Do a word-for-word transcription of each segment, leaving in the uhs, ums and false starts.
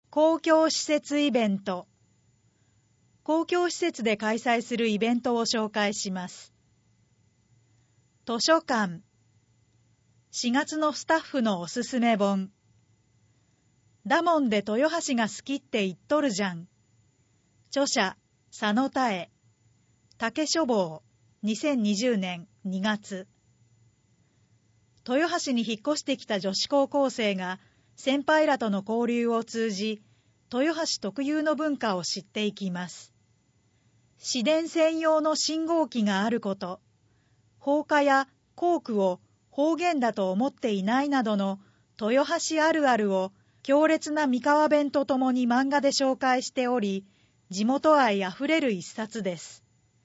公共施設イベント。公共施設で開催するイベントを紹介します。図書館。しがつのスタッフのおすすめ本。だもんで豊橋が好きって言っとるじゃん。著者、佐野多恵。竹書房、にせんにじゅうねんにがつ。豊橋に引っ越してきた女子高校生が先輩らとの交流を通じ、豊橋特有の文化を知っていきます。市電専用の信号機があること、放火や校区を方言だと思っていないなどの豊橋あるあるを強烈な三河弁とともに漫画で紹介しており、地元愛あふれる一冊です。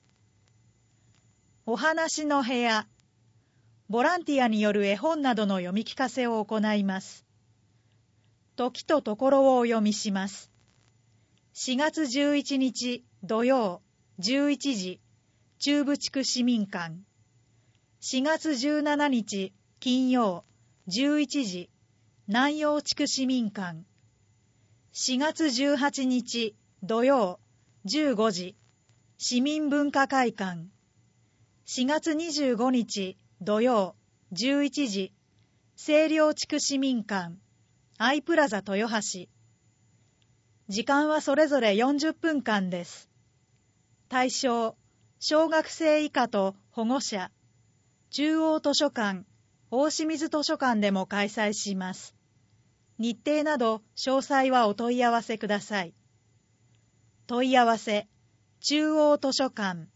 お話の部屋。ボランティアによる絵本などの読み聞かせを行います。時とところをお読みします。しがつじゅういちにち土曜じゅういちじ、中部地区市民館。しがつじゅうしちにち金曜じゅういちじ、南陽地区市民館。しがつじゅうはちにち土曜じゅうごじ、市民文化会館。しがつにじゅうごにち土曜じゅういちじ、清涼地区市民館。アイプラザ豊橋。時間はそれぞれよんじゅっぷんかんです。対象、小学生以下と保護者。中央図書館、大清水図書館でも開催します。日程など詳細はお問い合わせください。問い合わせ、中央図書館。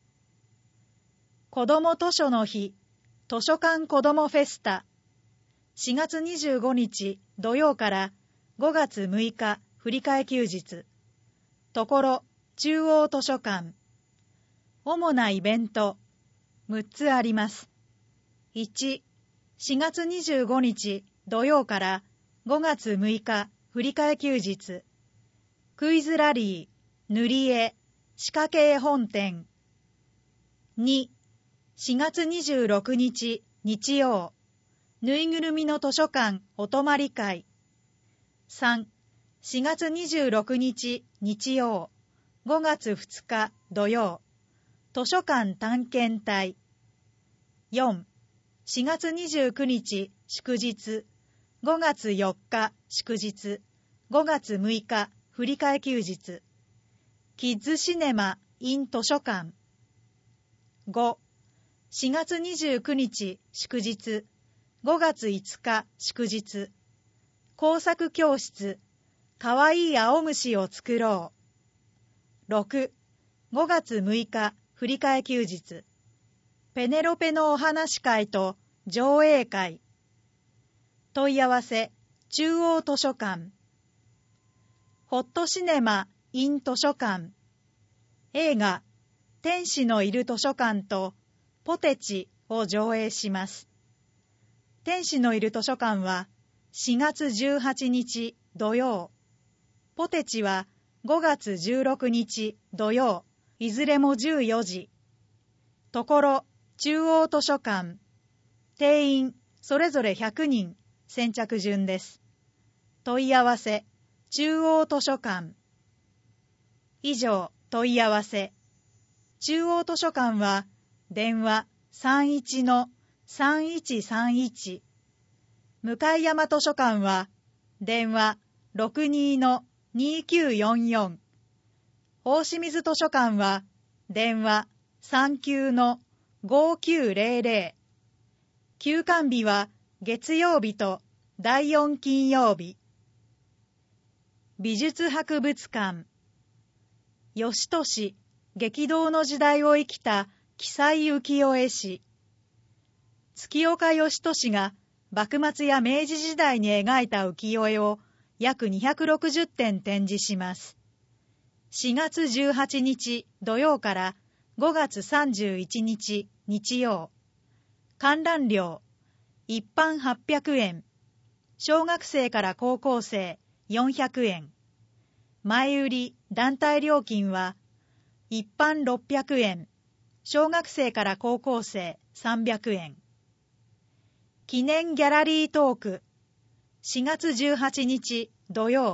子ども図書の日、図書館子どもフェスタ。しがつにじゅうごにち土曜からごがつむいか振り替え休日。ところ中央図書館。主なイベントむっつあります。いち、しがつにじゅうごにち土曜からごがつむいか振り替え休日。クイズラリー、塗り絵、仕掛け絵本展。に、しがつにじゅうろくにち日曜。ぬいぐるみの図書館お泊まり会。さん、しがつにじゅうろくにち日曜、ごがつふつか土曜、図書館探検隊。よん、しがつにじゅうくにち祝日、ごがつよっか祝日、ごがつむいか振り替え休日。キッズシネマ in 図書館。ご、しがつにじゅうくにち祝日、ごがついつか祝日。工作教室、かわいい青虫を作ろう。ろく、ごがつむいか振り替え休日。ペネロペのお話会と上映会。問い合わせ、中央図書館。ホットシネマ in 図書館。映画、天使のいる図書館とポテチを上映します。天使のいる図書館はしがつじゅうはちにち土曜。ポテチはごがつじゅうろくにち土曜。いずれもじゅうよじ。ところ中央図書館。定員それぞれひゃくにん。先着順です。問い合わせ中央図書館。以上問い合わせ。中央図書館は電話 さんいちのさんいちさんいち。向山図書館は電話 ろくにのにきゅうよんよん。大清水図書館は電話 さんきゅうのごきゅうぜろぜろ。休館日は月曜日とだいよん金曜日。美術博物館。義俊、激動の時代を生きた鬼才浮世絵師。月岡義俊が幕末や明治時代に描いた浮世絵を約にひゃくろくじゅってん展示します。しがつじゅうはちにち土曜からごがつさんじゅういちにち日曜。観覧料、一般はっぴゃくえん。小学生から高校生よんひゃくえん。前売り団体料金は一般ろっぴゃくえん。小学生から高校生さんびゃくえん。記念ギャラリートーク。しがつじゅうはちにち土曜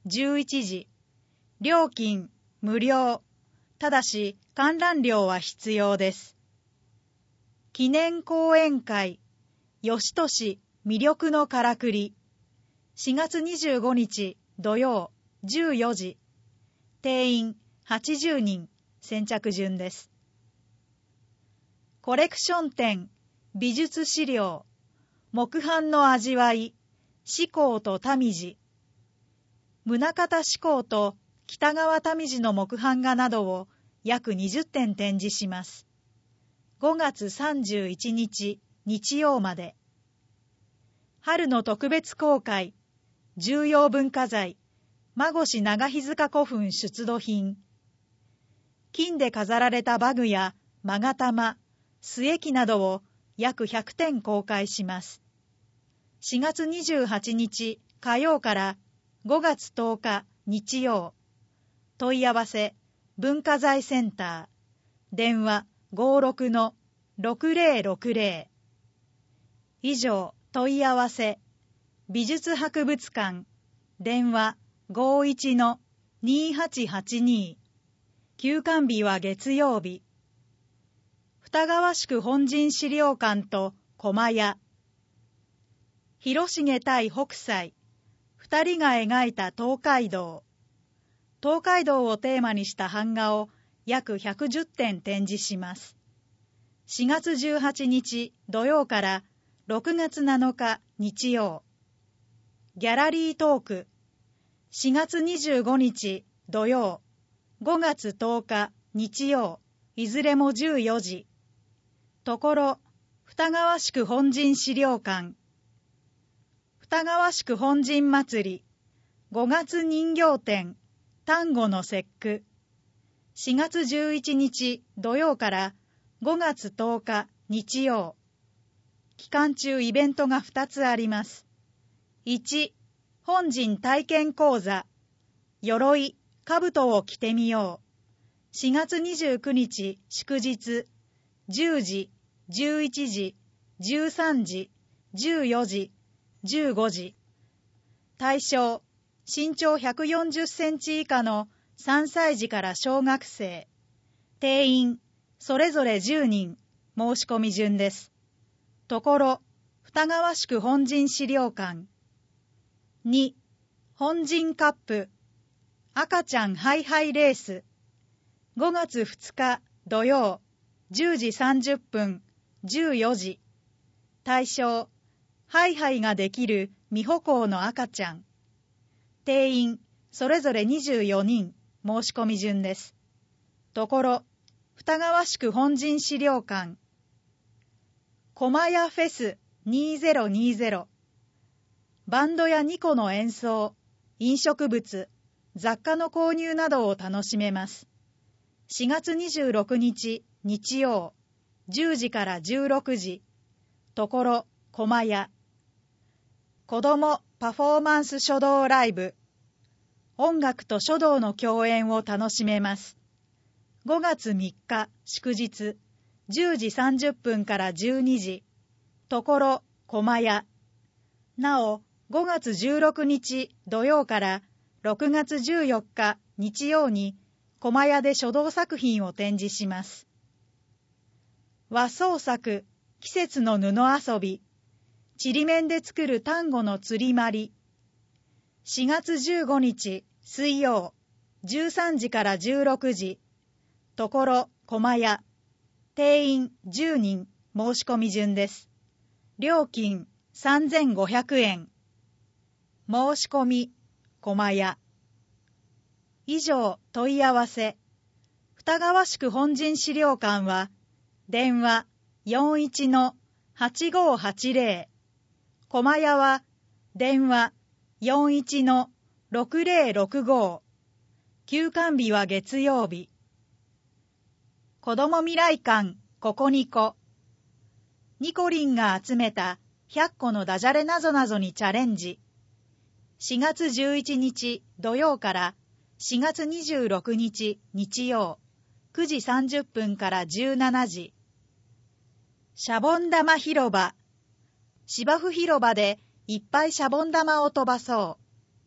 じゅういちじ。料金無料。ただし観覧料は必要です。記念講演会、吉俊魅力のからくり。しがつにじゅうごにち土曜じゅうよじ。定員はちじゅうにん、先着順です。コレクション展、美術資料、木版の味わい、志功と民路。宗像志功と北川民路の木版画などを約にじゅってん展示します。ごがつさんじゅういちにち日曜まで。春の特別公開、重要文化財、馬越長日塚古墳出土品。金で飾られた馬具や勾玉、末木などを約ひゃくてん公開します。しがつにじゅうはちにち火曜からごがつとおか日曜。問い合わせ文化財センター、電話 ごじゅうろくのろくぜろろくぜろ。以上、問い合わせ美術博物館、電話 ごじゅういちのにーはちはちに。休館日は月曜日。二川宿本陣資料館と駒屋。広重対北斎、二人が描いた東海道。東海道をテーマにした版画を約ひゃくじゅってん展示します。しがつじゅうはちにち土曜からろくがつなのか日曜。ギャラリートーク。しがつにじゅうごにち土曜、ごがつとおか日曜、いずれもじゅうよじ。ところ、二川宿本陣資料館。二川宿本陣祭り、ごがつ人形展、端午の節句。しがつじゅういちにち土曜からごがつとおか日曜。期間中イベントがふたつあります。いち、本陣体験講座、鎧、兜を着てみよう。しがつにじゅうくにち祝日、じゅうじ、じゅういちじ、じゅうさんじ、じゅうよじ、じゅうごじ。対象、身長ひゃくよんじゅっセンチ以下のさんさい児から小学生。定員、それぞれじゅうにん、申し込み順です。ところ、二川宿本陣資料館。に、本陣カップ、赤ちゃんハイハイレース。ごがつふつか土曜、じゅうじさんじゅっぷん、じゅうよじ。対象、ハイハイができる未歩行の赤ちゃん。定員、それぞれにじゅうよにん、申し込み順です。ところ、二川宿本陣資料館。駒屋フェスにせんにじゅう。バンドやニコの演奏、飲食物、雑貨の購入などを楽しめます。しがつにじゅうろくにち日曜、じゅうじからじゅうろくじ。ところ、駒屋。子どもパフォーマンス書道ライブ。音楽と書道の共演を楽しめます。ごがつみっか祝日、じゅうじさんじゅっぷんからじゅうにじ。ところ、駒屋。なお、ごがつじゅうろくにち土曜からろくがつじゅうよっか日曜に駒屋で書道作品を展示します。和装作、季節の布遊び、ちりめんで作る端午の釣りまり。しがつじゅうごにち水曜、じゅうさんじからじゅうろくじ。ところ、駒屋。定員じゅうにん、申し込み順です。料金さんぜんごひゃくえん。申し込み、駒屋。以上、問い合わせ。二川宿本陣資料館は、電話 よんいちのはちごはちぜろ。駒屋は、電話 よんいちのろくぜろろくご。休館日は月曜日。子ども未来館ココニコ。ニコリンが集めたひゃっこのダジャレなぞなぞにチャレンジ。しがつじゅういちにち土曜からしがつにじゅうろくにち日曜、くじさんじゅっぷんからじゅうしちじ。シャボン玉広場。芝生広場でいっぱいシャボン玉を飛ばそう。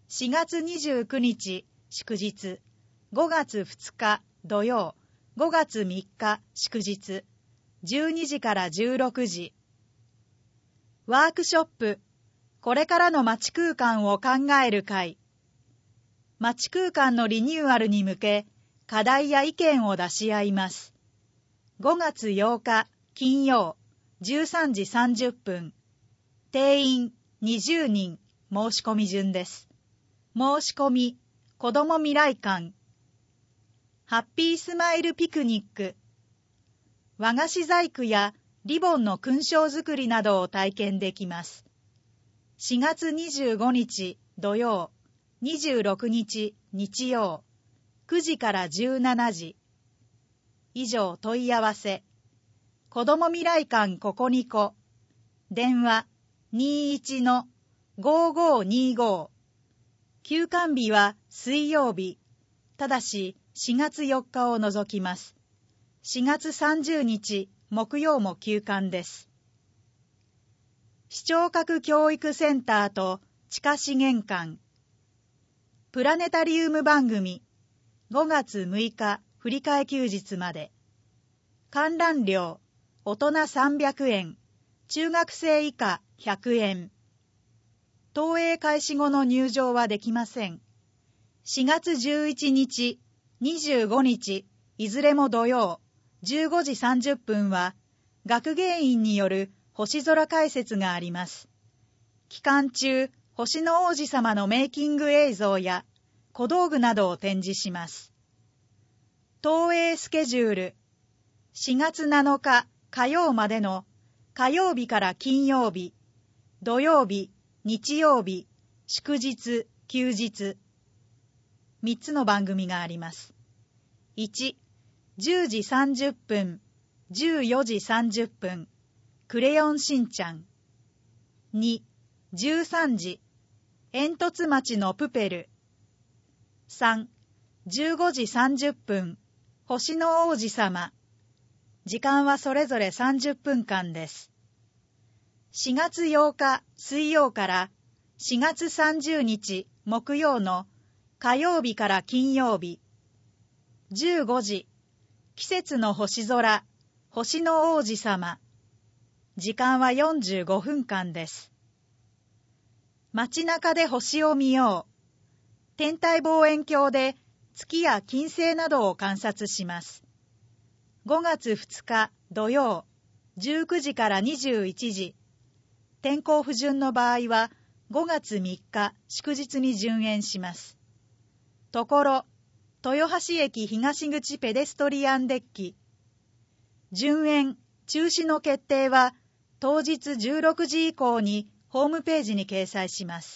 しがつにじゅうくにち祝日、ごがつふつか土曜、ごがつみっか祝日、じゅうにじからじゅうろくじ。ワークショップ、これからの街空間を考える会。街空間のリニューアルに向け、課題や意見を出し合います。ごがつようか金曜、じゅうさんじさんじゅっぷん。定員にじゅうにん、申し込み順です。申し込み、子ども未来館。ハッピースマイルピクニック。和菓子細工やリボンの勲章作りなどを体験できます。しがつにじゅうごにち土曜、にじゅうろくにち日曜、くじからじゅうしちじ。以上問い合わせ。子ども未来館ここにこ。電話 にじゅういちのごーごーにーごー。休館日は水曜日。ただししがつよっかを除きます。しがつさんじゅうにち木曜も休館です。視聴覚教育センターと地下資源館。プラネタリウム番組。ごがつむいか振り替え休日まで。観覧料大人さんびゃくえん、中学生以下ひゃくえん。投影開始後の入場はできません。しがつじゅういちにち、にじゅうごにち、いずれも土曜、じゅうごじさんじゅっぷんは、学芸員による星空解説があります。期間中、星の王子様のメイキング映像や小道具などを展示します。投影スケジュール。しがつなのか火曜までの火曜日から金曜日、土曜日、日曜日、祝日、休日。みっつの番組があります。いち、じゅうじさんじゅっぷん、じゅうよじさんじゅっぷん、クレヨンしんちゃん。に、じゅうさんじ、煙突町のプペル。さん、じゅうごじさんじゅっぷん、星の王子様。時間はそれぞれさんじゅっぷんかんです。しがつようか水曜からしがつさんじゅうにち木曜の火曜日から金曜日。じゅうごじ、季節の星空、星の王子様。時間はよんじゅうごふんかんです。街中で星を見よう。天体望遠鏡で月や金星などを観察します。ごがつふつか土曜、じゅうくじからにじゅういちじ。天候不順の場合はごがつみっか祝日に順延します。ところ、豊橋駅東口ペデストリアンデッキ。順延、中止の決定は当日じゅうろくじ以降にホームページに掲載します。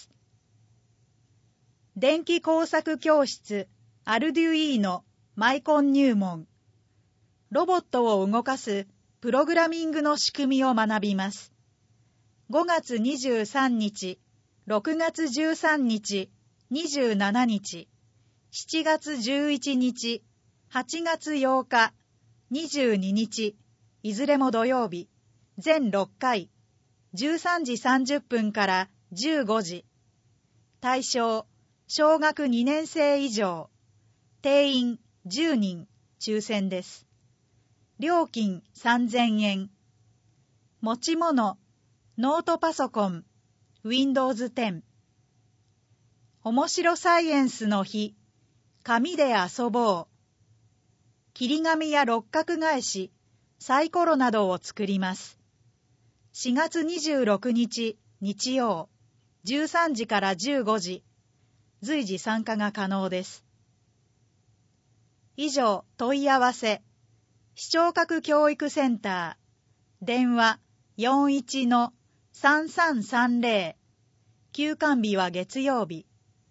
電気工作教室アルデュイーノマイコン入門。ロボットを動かすプログラミングの仕組みを学びます。ごがつにじゅうさんにち、ろくがつじゅうさんにち、にじゅうしちにち、しちがつじゅういちにち、はちがつようか、にじゅうににち、いずれも土曜日、全ろっかい、じゅうさんじさんじゅっぷんからじゅうごじ。対象、小学にねんせい以上。定員じゅうにん、抽選です。料金さんぜんえん。持ち物、ノートパソコン、ウィンドウズテン。面白サイエンスの日、紙で遊ぼう。切り紙や六角返し、サイコロなどを作ります。しがつにじゅうろくにち日曜、じゅうさんじからじゅうごじ。随時参加が可能です。以上、問い合わせ。視聴覚教育センター。電話 よんじゅういちのさんさんさんぜろ。休館日は月曜日。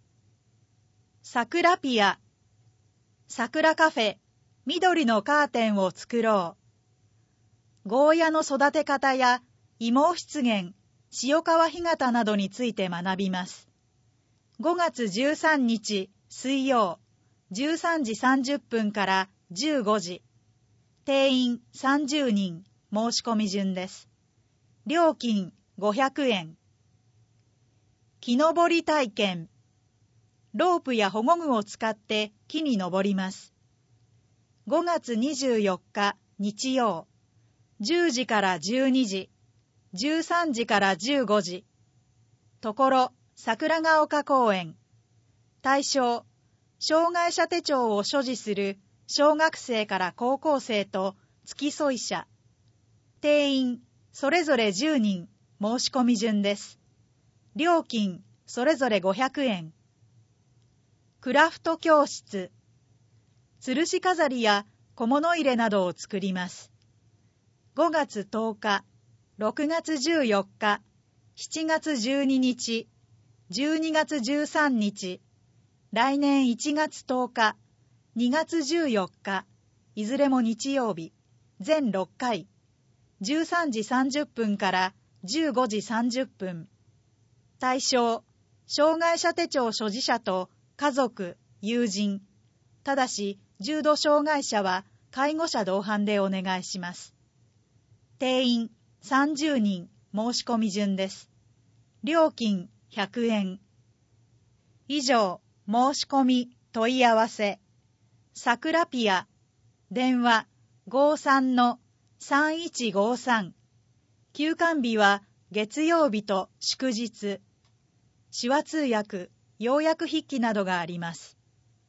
桜ピア。桜カフェ。緑のカーテンを作ろう。ゴーヤの育て方や芋湿原、塩川干潟などについて学びます。ごがつじゅうさんにち水曜、じゅうさんじさんじゅっぷんからじゅうごじ。定員さんじゅうにん、申し込み順です。料金ごひゃくえん。木登り体験。 ロープや保護具を使って木に登ります。ごがつにじゅうよっか日曜、じゅうじからじゅうにじ、じゅうさんじからじゅうごじ。ところ桜ヶ丘公園。対象、障害者手帳を所持する小学生から高校生と付き添い者。定員それぞれじゅうにん、申し込み順です。料金それぞれごひゃくえん。クラフト教室。吊るし飾りや小物入れなどを作ります。ごがつとおか、ろくがつじゅうよっか、しちがつじゅうににち、じゅうにがつじゅうさんにち、来年いちがつとおか、にがつじゅうよっか、いずれも日曜日、全ろっかい、じゅうさんじさんじゅっぷんからじゅうごじさんじゅっぷん。対象、障害者手帳所持者と家族、友人。ただし、重度障害者は介護者同伴でお願いします。定員さんじゅうにん、申し込み順です。料金ひゃくえん。以上、申し込み、問い合わせ。さくらピア。電話 ごさんのさんいちごさん。休館日は月曜日と祝日。手話通訳、要約筆記などがあります。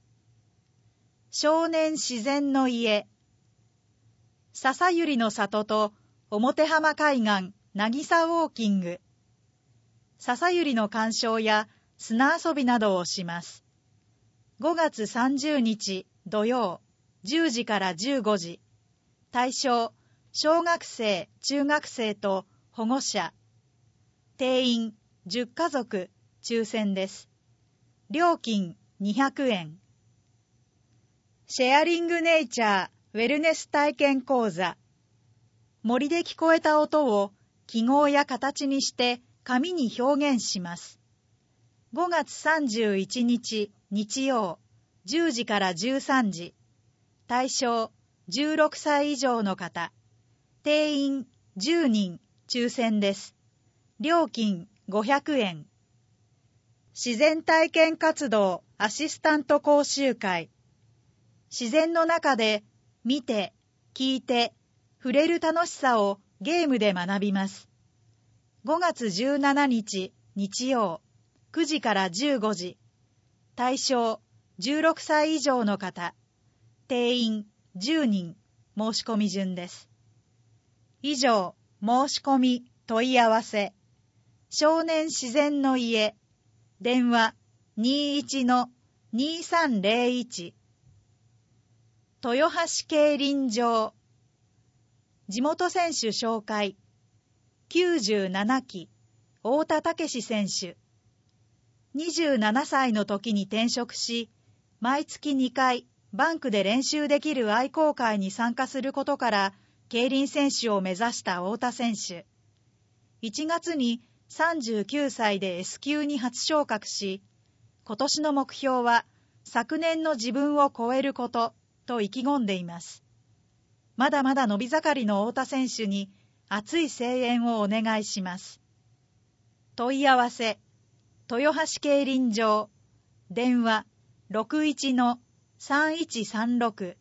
少年自然の家。笹百合の里と表浜海岸渚ウォーキング。笹百合の鑑賞や砂遊びなどをします。ごがつさんじゅうにち土曜、じゅうじからじゅうごじ。対象、小学生、中学生と保護者。定員じゅっかぞく、抽選です。料金にひゃくえん。シェアリングネイチャーウェルネス体験講座。森で聞こえた音を記号や形にして紙に表現します。ごがつさんじゅういちにち日曜、じゅうじからじゅうさんじ。対象、じゅうろくさい以上の方。定員じゅうにん、抽選です。料金ごひゃくえん。自然体験活動アシスタント講習会。自然の中で見て、聞いて、触れる楽しさをゲームで学びます。ごがつじゅうしちにち日曜、くじからじゅうごじ。対象、じゅうろくさい以上の方。定員じゅうにん、申し込み順です。以上、申し込み、問い合わせ。少年自然の家。電話 にじゅういちのにさんぜろいち。豊橋競輪場。地元選手紹介。きゅうじゅうななき、太田武選手。にじゅうななさいの時に転職し、毎月にかいバンクで練習できる愛好会に参加することから、競輪選手を目指した太田選手。いちがつにさんじゅうきゅうさいで S 級に初昇格し、今年の目標は昨年の自分を超えることと意気込んでいます。まだまだ伸び盛りの太田選手に熱い声援をお願いします。問い合わせ、豊橋競輪場。電話 ろくいちのさんいちさんろく。